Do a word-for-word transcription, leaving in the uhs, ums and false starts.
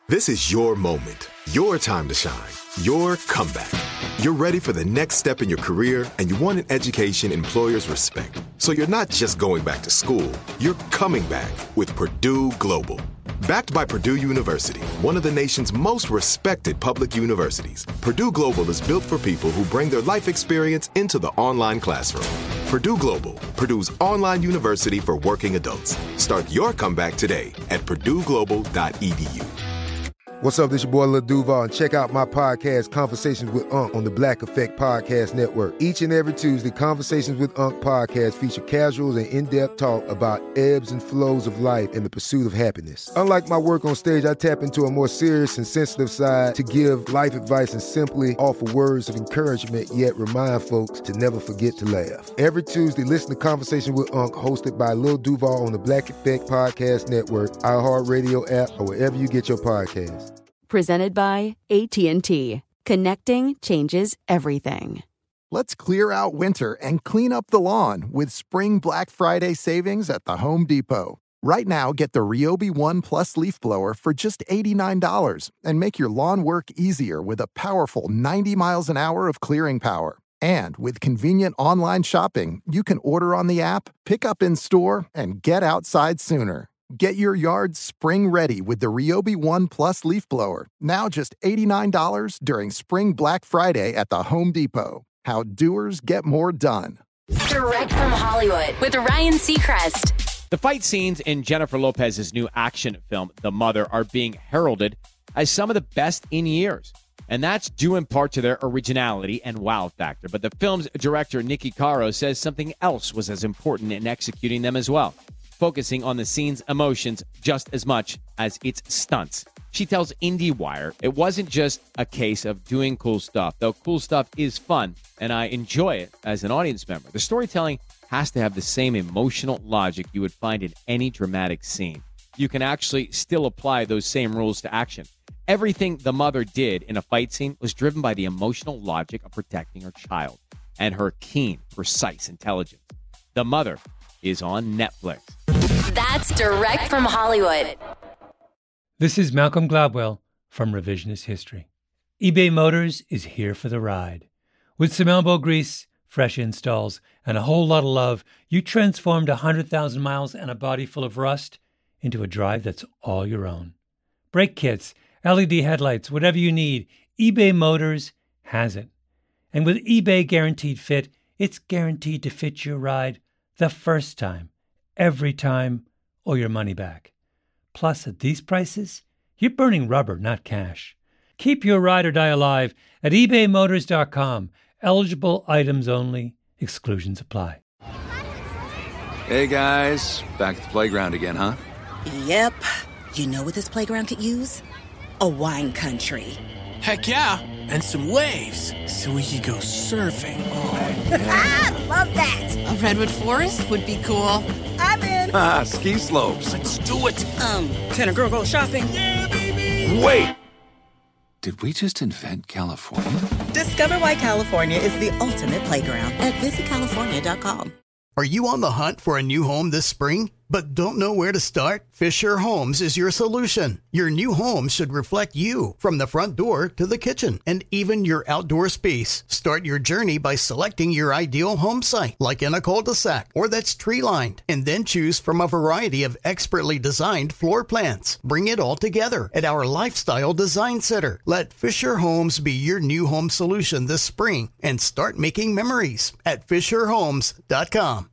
This is your moment, your time to shine, your comeback. You're ready for the next step in your career, and you want an education employers respect. So you're not just going back to school, you're coming back with Purdue Global. Backed by Purdue University, one of the nation's most respected public universities, Purdue Global is built for people who bring their life experience into the online classroom. Purdue Global, Purdue's online university for working adults. Start your comeback today at purdue global dot e d u. What's up, this your boy Lil Duval, and check out my podcast, Conversations with Unc, on the Black Effect Podcast Network. Each and every Tuesday, Conversations with Unc podcast feature casual and in-depth talk about ebbs and flows of life and the pursuit of happiness. Unlike my work on stage, I tap into a more serious and sensitive side to give life advice and simply offer words of encouragement, yet remind folks to never forget to laugh. Every Tuesday, listen to Conversation with Unc, hosted by Lil Duval on the Black Effect Podcast Network, iHeartRadio app, or wherever you get your podcasts. Presented by A T and T. Connecting changes everything. Let's clear out winter and clean up the lawn with Spring Black Friday savings at the Home Depot. Right now, get the Ryobi One Plus leaf blower for just eighty-nine dollars and make your lawn work easier with a powerful ninety miles an hour of clearing power. And with convenient online shopping, you can order on the app, pick up in store, and get outside sooner. Get your yard spring ready with the Ryobi One Plus leaf blower. Now just eighty-nine dollars during Spring Black Friday at the Home Depot. How doers get more done. Direct from Hollywood with Ryan Seacrest. The fight scenes in Jennifer Lopez's new action film, The Mother, are being heralded as some of the best in years. And that's due in part to their originality and wow factor. But the film's director, Nikki Caro, says something else was as important in executing them as well, focusing on the scene's emotions just as much as its stunts. She tells IndieWire it wasn't just a case of doing cool stuff, though cool stuff is fun, and I enjoy it as an audience member. The storytelling has to have the same emotional logic you would find in any dramatic scene. You can actually still apply those same rules to action. Everything the mother did in a fight scene was driven by the emotional logic of protecting her child and her keen, precise intelligence. The Mother is on Netflix. That's direct from Hollywood. This is Malcolm Gladwell from Revisionist History. eBay Motors is here for the ride. With some elbow grease, fresh installs, and a whole lot of love, you transformed one hundred thousand miles and a body full of rust into a drive that's all your own. Brake kits, L E D headlights, whatever you need, eBay Motors has it. And with eBay Guaranteed Fit, it's guaranteed to fit your ride the first time, every time, or your money back. Plus, at these prices, you're burning rubber, not cash. Keep your ride or die alive at ebay motors dot com. Eligible items only. Exclusions apply. Hey, guys. Back at the playground again, huh? Yep. You know what this playground could use? A wine country. Heck yeah. And some waves so we could go surfing. Oh, yeah. Love that. A redwood forest would be cool. I'm in. Ah, ski slopes. Let's do it. Um, can a girl go shopping? Yeah, baby. Wait. Did we just invent California? Discover why California is the ultimate playground at visit california dot com. Are you on the hunt for a new home this spring, but don't know where to start? Fisher Homes is your solution. Your new home should reflect you, from the front door to the kitchen, and even your outdoor space. Start your journey by selecting your ideal home site, like in a cul-de-sac or that's tree-lined, and then choose from a variety of expertly designed floor plans. Bring it all together at our Lifestyle Design Center. Let Fisher Homes be your new home solution this spring and start making memories at fisher homes dot com.